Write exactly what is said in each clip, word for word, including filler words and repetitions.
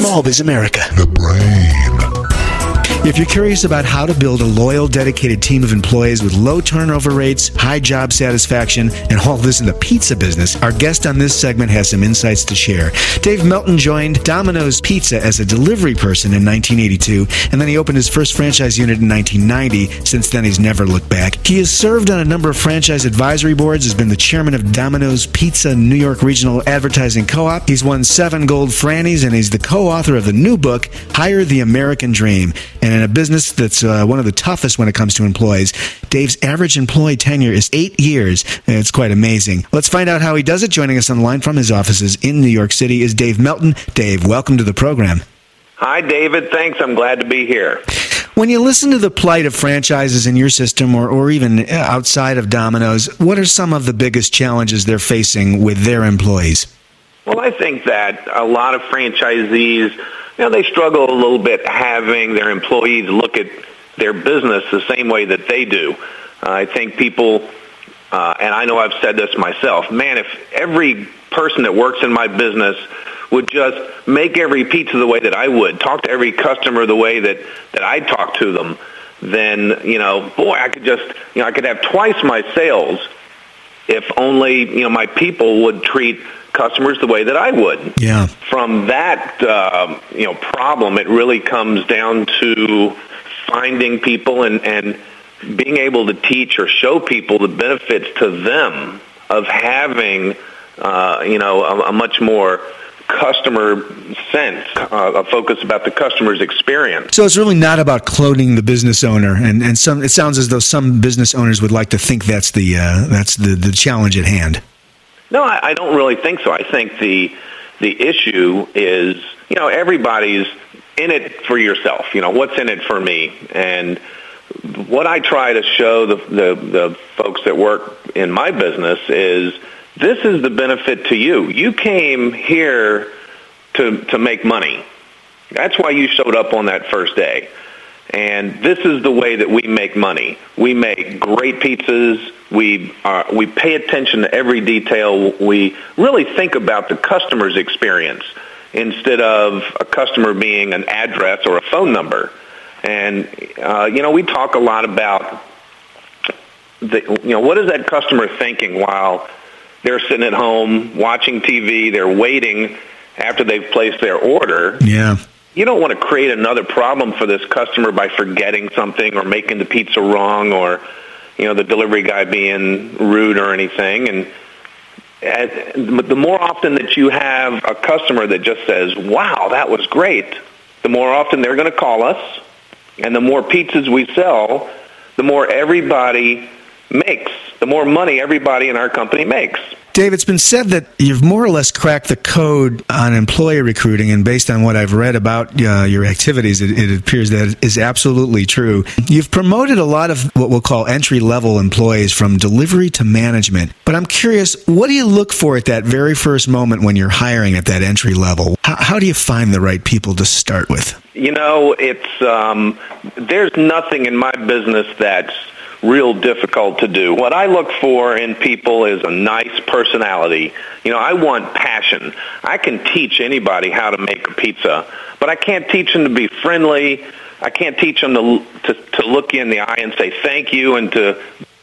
Small Biz America. The brain. If you're curious about how to build a loyal, dedicated team of employees with low turnover rates, high job satisfaction, and all this in the pizza business, our guest on this segment has some insights to share. Dave Melton joined Domino's Pizza as a delivery person in nineteen eighty-two, and then he opened his first franchise unit in nineteen ninety. Since then, he's never looked back. He has served on a number of franchise advisory boards, has been the chairman of Domino's Pizza New York Regional Advertising Co-op. He's won seven gold Frannies, and he's the co-author of the new book, Hire the American Dream. And in a business that's uh, one of the toughest when it comes to employees, Dave's average employee tenure is eight years. It's quite amazing. Let's find out how he does it. Joining us on the line from his offices in New York City is Dave Melton. Dave, welcome to the program. Hi, David. Thanks. I'm glad to be here. When you listen to the plight of franchises in your system or, or even outside of Domino's, what are some of the biggest challenges they're facing with their employees? Well, I think that a lot of franchisees, you know, they struggle a little bit having their employees look at their business the same way that they do. Uh, I think people, uh, and I know I've said this myself, man, if every person that works in my business would just make every pizza the way that I would, talk to every customer the way that, that I talk to them, then, you know, boy, I could just, you know, I could have twice my sales if only, you know, my people would treat customers the way that I would. Yeah. From that, uh, you know, problem, it really comes down to finding people and, and being able to teach or show people the benefits to them of having, uh, you know, a, a much more customer sense, uh, a focus about the customer's experience. So it's really not about cloning the business owner, and, and some. It sounds as though some business owners would like to think that's the uh, that's the, the challenge at hand. No, I, I don't really think so. I think the the issue is, you know, everybody's in it for yourself. You know, what's in it for me? And what I try to show the the, the folks that work in my business is this is the benefit to you. You came here to to make money. That's why you showed up on that first day. And this is the way that we make money. We make great pizzas. We are, we pay attention to every detail. We really think about the customer's experience instead of a customer being an address or a phone number. And, uh, you know, we talk a lot about, the, you know, what is that customer thinking while they're sitting at home watching T V, they're waiting after they've placed their order. Yeah. You don't want to create another problem for this customer by forgetting something or making the pizza wrong or, you know, the delivery guy being rude or anything. And the more often that you have a customer that just says, wow, that was great, the more often they're going to call us. And the more pizzas we sell, the more everybody makes, the more money everybody in our company makes. Dave, it's been said that you've more or less cracked the code on employee recruiting, and based on what I've read about uh, your activities, it, it appears that it is absolutely true. You've promoted a lot of what we'll call entry-level employees from delivery to management, but I'm curious, what do you look for at that very first moment when you're hiring at that entry level? How, how do you find the right people to start with? You know, it's um, there's nothing in my business that's real difficult to do. What I look for in people is a nice personality. You know, I want passion. I can teach anybody how to make a pizza, but I can't teach them to be friendly. I can't teach them to to, to look you in the eye and say thank you and to...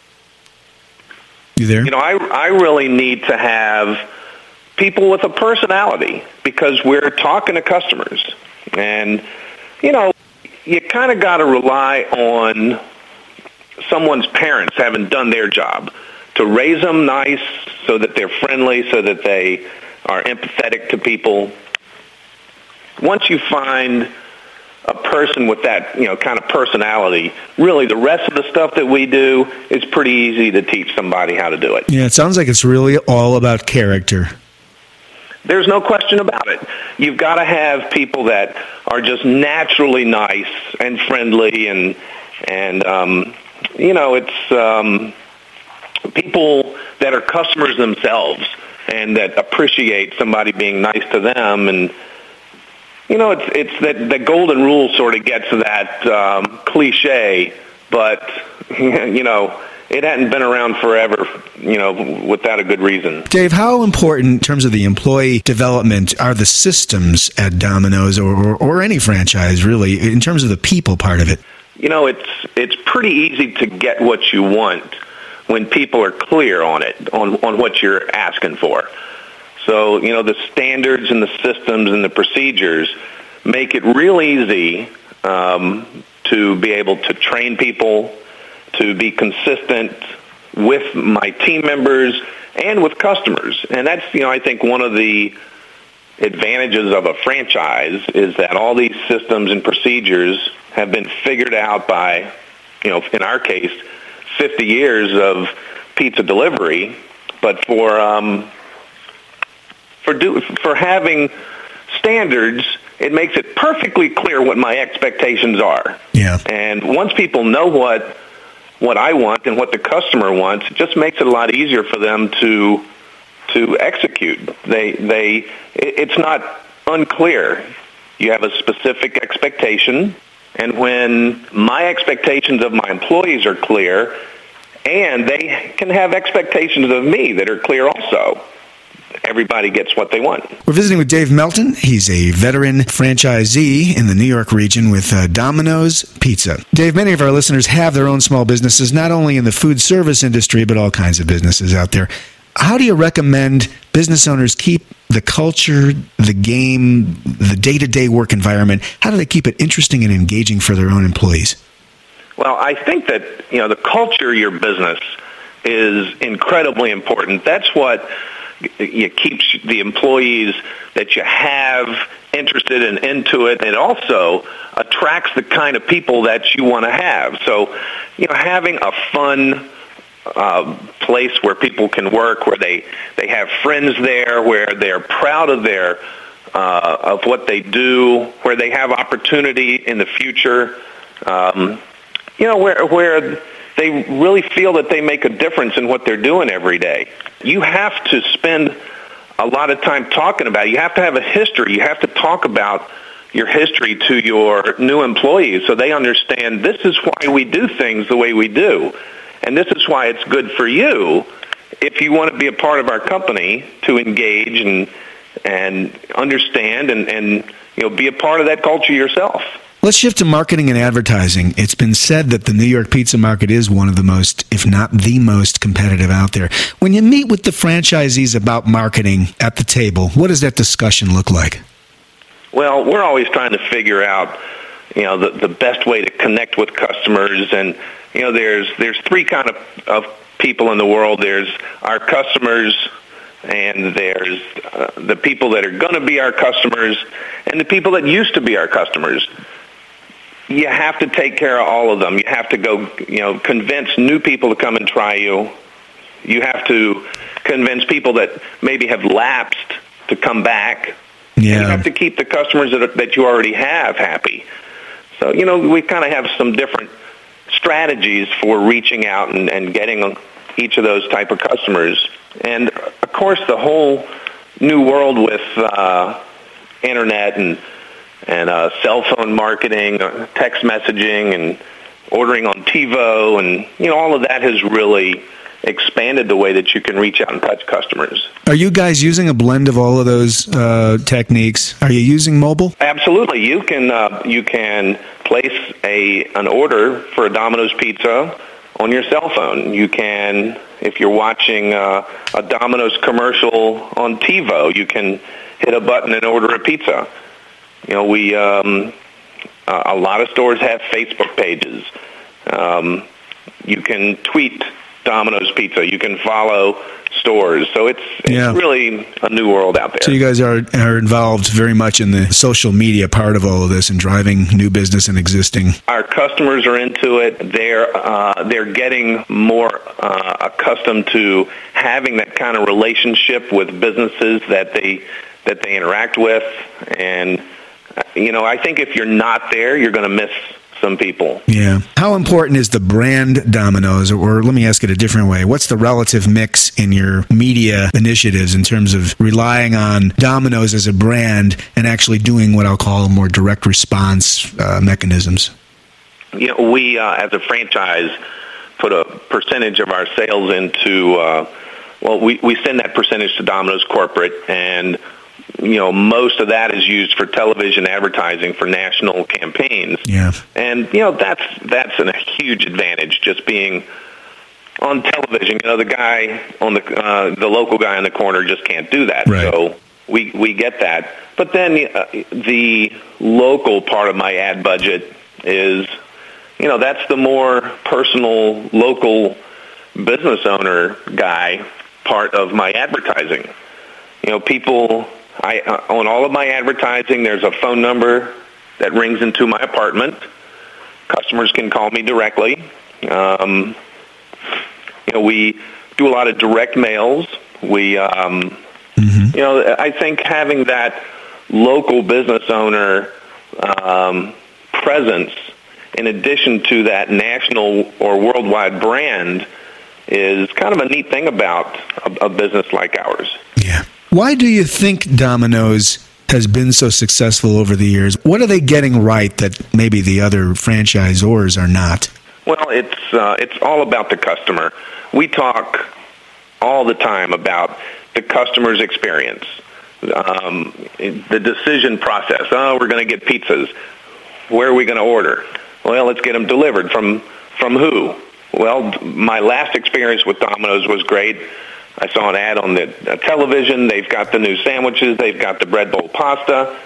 You there? You know, I, I really need to have people with a personality because we're talking to customers. And, you know, you kind of got to rely on someone's parents having done their job to raise them nice so that they're friendly, so that they are empathetic to people. Once you find a person with that, you know, kind of personality, really the rest of the stuff that we do is pretty easy to teach somebody how to do it. Yeah, it sounds like it's really all about character. There's no question about it. You've got to have people that are just naturally nice and friendly and, and um, you know, it's um, people that are customers themselves and that appreciate somebody being nice to them. And, you know, it's it's that the golden rule sort of gets that um, cliche, but, you know, it hadn't been around forever, you know, without a good reason. Dave, how important in terms of the employee development are the systems at Domino's or, or, or any franchise, really, in terms of the people part of it? You know, it's it's pretty easy to get what you want when people are clear on it, on, on what you're asking for. So, you know, the standards and the systems and the procedures make it real easy um, to be able to train people, to be consistent with my team members and with customers. And that's, you know, I think one of the advantages of a franchise is that all these systems and procedures have been figured out by, you know, in our case, fifty years of pizza delivery. But for um, for do, for having standards, it makes it perfectly clear what my expectations are. Yeah. And once people know what what I want and what the customer wants, it just makes it a lot easier for them to to execute. They they it's not unclear. You have a specific expectation, and when my expectations of my employees are clear, and they can have expectations of me that are clear also, everybody gets what they want. We're visiting with Dave Melton. He's a veteran franchisee in the New York region with uh, Domino's Pizza. Dave, many of our listeners have their own small businesses, not only in the food service industry, but all kinds of businesses out there. How do you recommend business owners keep the culture, the game, the day-to-day work environment? How do they keep it interesting and engaging for their own employees? Well, I think that, you know, the culture of your business is incredibly important. That's what it keeps the employees that you have interested and into it. It also attracts the kind of people that you want to have. So, you know, having a fun uh, place where people can work, where they, they have friends there, where they're proud of their uh, of what they do, where they have opportunity in the future, um, you know, where where they really feel that they make a difference in what they're doing every day. You have to spend a lot of time talking about it. You have to have a history. You have to talk about your history to your new employees so they understand this is why we do things the way we do. And this is why it's good for you, if you want to be a part of our company, to engage and and understand and, and you know, be a part of that culture yourself. Let's shift to marketing and advertising. It's been said that the New York pizza market is one of the most, if not the most, competitive out there. When you meet with the franchisees about marketing at the table, what does that discussion look like? Well, we're always trying to figure out, you know, the, the best way to connect with customers. And, you know, there's there's three kind of, of people in the world. There's our customers, and there's uh, the people that are going to be our customers, and the people that used to be our customers. You have to take care of all of them. You have to go, you know, convince new people to come and try you. You have to convince people that maybe have lapsed to come back. Yeah. And you have to keep the customers that, that you already have happy. So, you know, we kind of have some different strategies for reaching out and, and getting each of those type of customers. And, of course, the whole new world with uh, internet and and uh, cell phone marketing, uh, text messaging, and ordering on TiVo, and, you know, all of that has really expanded the way that you can reach out and touch customers. Are you guys using a blend of all of those uh, techniques? Are you using mobile? Absolutely. You can uh, you can place a an order for a Domino's Pizza on your cell phone. You can, if you're watching uh, a Domino's commercial on TiVo, you can hit a button and order a pizza. You know, we um, a lot of stores have Facebook pages. Um, you can tweet Domino's Pizza. You can follow stores. So it's, it's yeah. really a new world out there. So you guys are are involved very much in the social media part of all of this and driving new business and existing. Our customers are into it. They're uh, they're getting more uh, accustomed to having that kind of relationship with businesses that they that they interact with. And you know, I think if you're not there, you're going to miss some people. Yeah. How important is the brand Domino's? Or let me ask it a different way. What's the relative mix in your media initiatives in terms of relying on Domino's as a brand and actually doing what I'll call more direct response uh, mechanisms? You know, we, uh, as a franchise, put a percentage of our sales into, uh, well, we, we send that percentage to Domino's corporate, and, you know, most of that is used for television advertising for national campaigns. Yeah. And, you know, that's, that's a huge advantage, just being on television. You know, the guy on the, uh, the local guy in the corner just can't do that. Right. So we, we get that. But then uh, the local part of my ad budget is, you know, that's the more personal, local business owner guy part of my advertising. You know, people, I uh, on all of my advertising, there's a phone number that rings into my apartment. Customers can call me directly. Um, you know, we do a lot of direct mails. We, um, mm-hmm. you know, I think having that local business owner um, presence in addition to that national or worldwide brand is kind of a neat thing about a, a business like ours. Yeah. Why do you think Domino's has been so successful over the years? What are they getting right that maybe the other franchisors are not? Well, it's uh, it's all about the customer. We talk all the time about the customer's experience, um, the decision process. Oh, we're going to get pizzas. Where are we going to order? Well, let's get them delivered. From from who? Well, my last experience with Domino's was great. I saw an ad on the uh, television. They've got the new sandwiches. They've got the bread bowl pasta.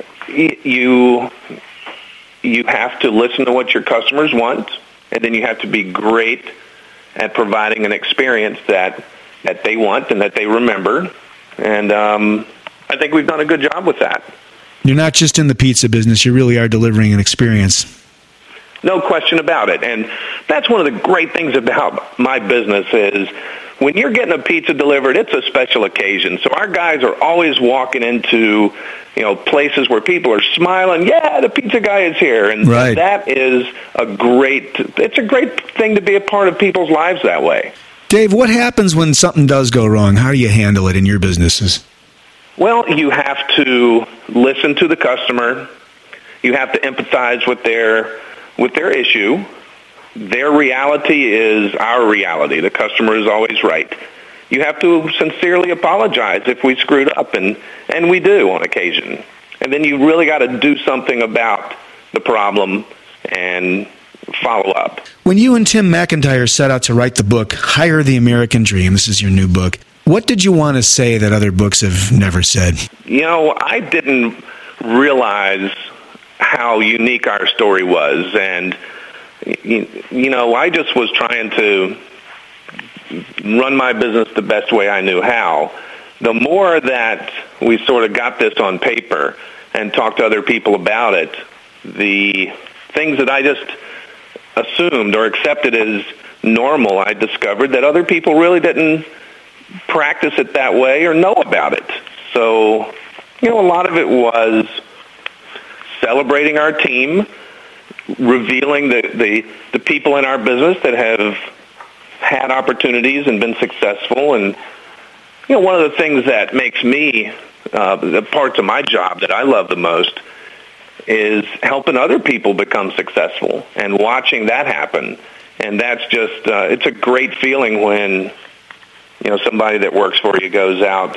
You you have to listen to what your customers want, and then you have to be great at providing an experience that that they want and that they remember. And um, I think we've done a good job with that. You're not just in the pizza business. You really are delivering an experience. No question about it. And that's one of the great things about my business is when you're getting a pizza delivered, it's a special occasion. So our guys are always walking into, you know, places where people are smiling. Yeah, the pizza guy is here. And right. that is a great, it's a great thing to be a part of people's lives that way. Dave, what happens when something does go wrong? How do you handle it in your businesses? Well, you have to listen to the customer. You have to empathize with their with their issue. Their reality is our reality. The customer is always right. You have to sincerely apologize if we screwed up, and, and we do on occasion. And then you really got to do something about the problem and follow up. When you and Tim McIntyre set out to write the book, Hire the American Dream, this is your new book, what did you want to say that other books have never said? You know, I didn't realize how unique our story was. And, you, you know, I just was trying to run my business the best way I knew how. The more that we sort of got this on paper and talked to other people about it, the things that I just assumed or accepted as normal, I discovered that other people really didn't practice it that way or know about it. So, you know, a lot of it was celebrating our team, revealing the, the, the people in our business that have had opportunities and been successful. And, you know, one of the things that makes me, uh, the parts of my job that I love the most is helping other people become successful and watching that happen. And that's just, uh, it's a great feeling when, you know, somebody that works for you goes out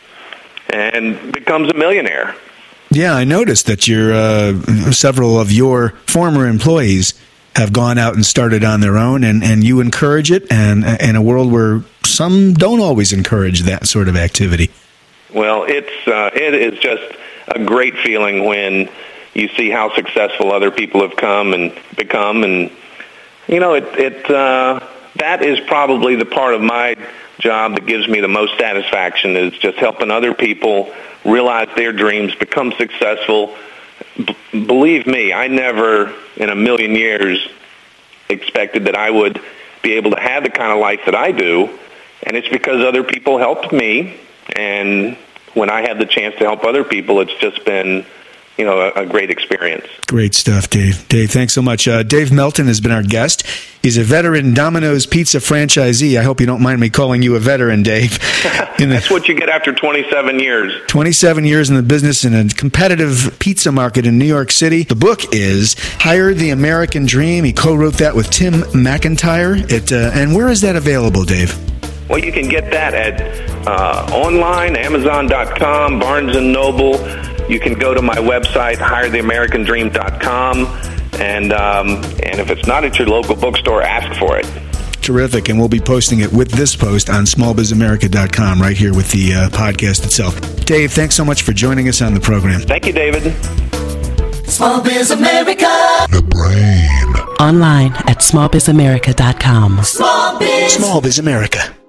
and becomes a millionaire. Yeah, I noticed that your uh, several of your former employees have gone out and started on their own, and, and you encourage it, and in a world where some don't always encourage that sort of activity. Well, it's uh, it is just a great feeling when you see how successful other people have come and become, and you know, it it uh, that is probably the part of my job that gives me the most satisfaction, is just helping other people realize their dreams, become successful. B- believe me, I never in a million years expected that I would be able to have the kind of life that I do, and it's because other people helped me, and when I had the chance to help other people, it's just been you know, a, a great experience. Great stuff, Dave. Dave, thanks so much. Uh, Dave Melton has been our guest. He's a veteran Domino's Pizza franchisee. I hope you don't mind me calling you a veteran, Dave. In the, That's what you get after twenty-seven years. twenty-seven years in the business in a competitive pizza market in New York City. The book is Hire the American Dream. He co-wrote that with Tim McIntyre. It, uh, and where is that available, Dave? Well, you can get that at uh, online, Amazon dot com, Barnes and Noble. You can go to my website, hire the american dream dot com, and um, and if it's not at your local bookstore, ask for it. Terrific, and we'll be posting it with this post on small biz america dot com right here with the uh, podcast itself. Dave, thanks so much for joining us on the program. Thank you, David. Small Biz America. The brain. Online at small biz america dot com. Small Biz. Small Biz America.